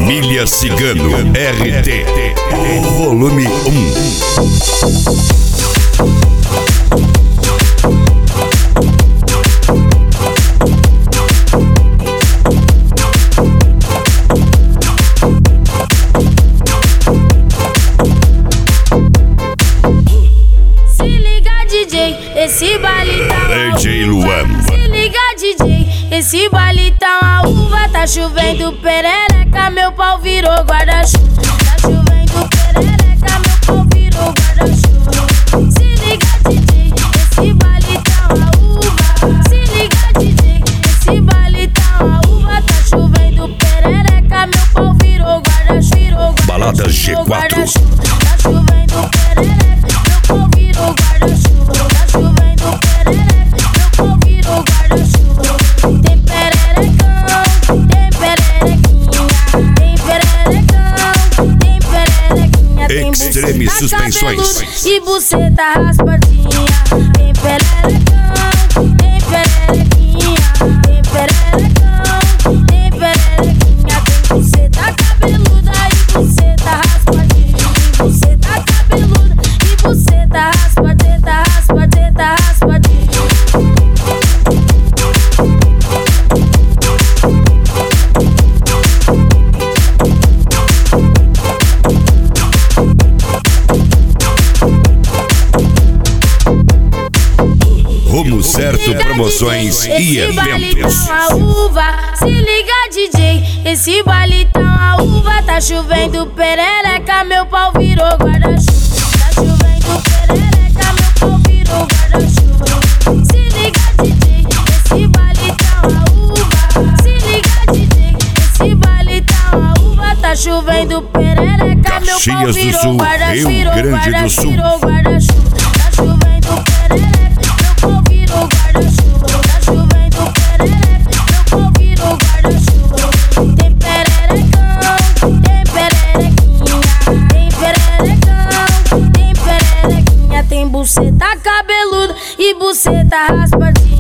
Família Cigano RT Volume 1. Esse baile tá DJ Luan. Se liga, DJ, esse baile tá uma uva. Tá chovendo perereca, meu pau virou guarda-chuva. Tá chovendo perereca, meu pau virou guarda-chuva. Se liga, DJ, esse baile tá uma uva. Se liga, DJ, esse baile tá uma uva. Tá chovendo perereca, meu pau virou guarda-chuva. Balada G4. Tá chovendo perereca, meu pau virou guarda-chuva. Tá chovendo perereca, meu pau virou guarda-chuva. Tem pererecão, tem pererequinha. Tem pererecão, tem pererequinha. Tem Extreme buceta Suspensões cabeluda e buceta raspadinha. Tem pererecão, tem pererequinha. Tem pererecão, tem pererequinha. Tem buceta cabeluda e buceta raspadinha. E buceta cabeluda e buceta raspadinha, raspadinha, raspadinha. Rumo Certo Promoções e Eventos. Tá uma uva, se liga, DJ, esse baile tá uma uva. Tá chovendo perereca, meu pau virou guarda-chuva. Tá chovendo perereca, meu pau virou guarda-chuva. Se liga, DJ, esse baile tá uma uva. Se liga, DJ, esse baile tá uma uva. Tá chovendo perereca, meu pau Caxias do virou Sul, guarda-chuva. Rio Grande do Sul. Virou guarda-chuva. Tá chovendo perereca, meu pau virou guarda-chuva. Tá chovendo perereca, meu pau virou guarda-chuva. Tem pererecão, tem pererequinha. Tem pererecão, tem pererequinha. Tem buceta cabeluda e buceta raspadinha.